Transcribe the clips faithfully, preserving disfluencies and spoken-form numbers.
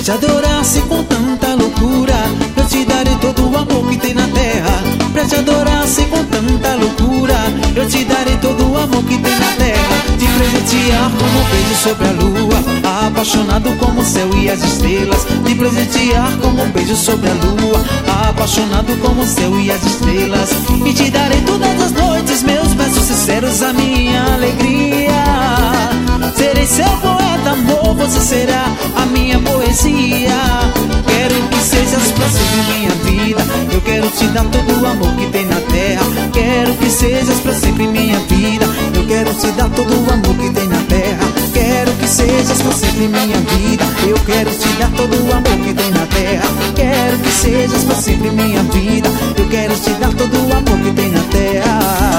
te adorasse com tanta loucura, eu te darei todo o amor que tem na terra. Pra te adorasse com tanta loucura, eu te darei todo o amor que tem na terra. Te presentear como um beijo sobre a lua, apaixonado como o céu e as estrelas. Te presentear como um beijo sobre a lua, apaixonado como o céu e as estrelas. E te darei todas as noites meus versos sinceros, a minha alegria. Serei seu poeta, amor, você será a minha poesia. Quero que sejas pra sempre minha vida, eu quero te dar todo o amor que tem na terra. Quero que sejas pra sempre minha vida, eu quero te dar todo o amor que tem na terra. Quero que sejas pra sempre minha vida, eu quero te dar todo o amor que tem na terra. Quero que sejas pra sempre minha vida, eu quero te dar todo o amor que tem na terra.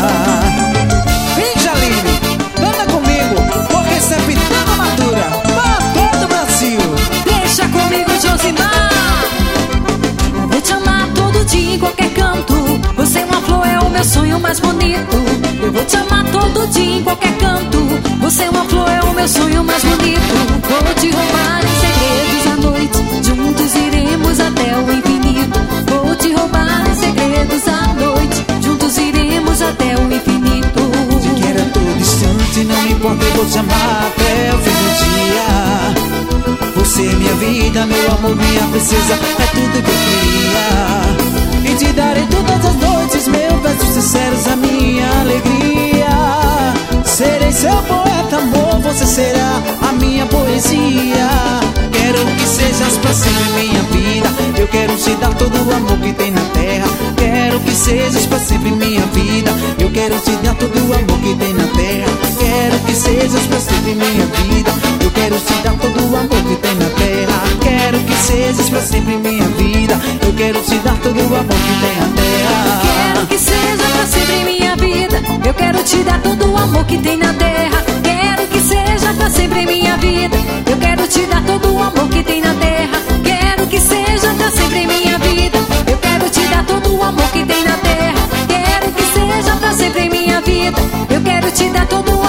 Vem, Jaline, canta comigo, porque essa é pitanga madura para todo o Brasil. Deixa comigo, Josimar. Vou te amar todo dia em qualquer canto. Você é uma flor, é o meu sonho mais bonito. Eu vou te amar todo dia em qualquer canto. Você é uma flor, é o meu sonho mais bonito. Vou te roubar em segredos à noite, juntos iremos até o infinito. Vou te roubar em segredos à noite, juntos iremos até o infinito. Te quero a todo instante, não me importa, eu vou te amar até o fim do dia. Você é minha vida, meu amor, minha princesa, é tudo que eu queria. E te darei todas as noites meus versos sinceros, a minha alegria. Serei seu poeta, amor, você será a minha poesia. Quero que sejas pra sempre minha vida, eu quero te dar todo o amor que tem na terra. Quero que sejas pra sempre minha vida, eu quero te dar todo o amor que tem na terra. Quero que sejas pra sempre minha vida, eu quero te dar todo o amor que tem na terra. Quero que sejas pra sempre minha vida, eu quero te dar todo o amor que tem na terra. Quero que seja pra sempre minha vida, eu quero te dar todo o amor que tem na terra. Quero que seja pra sempre minha vida, eu quero te dar todo o amor que tem na terra. Quero que seja pra sempre minha vida, eu quero te dar todo o amor que tem na terra. Quero que seja pra sempre minha vida, eu quero te dar todo o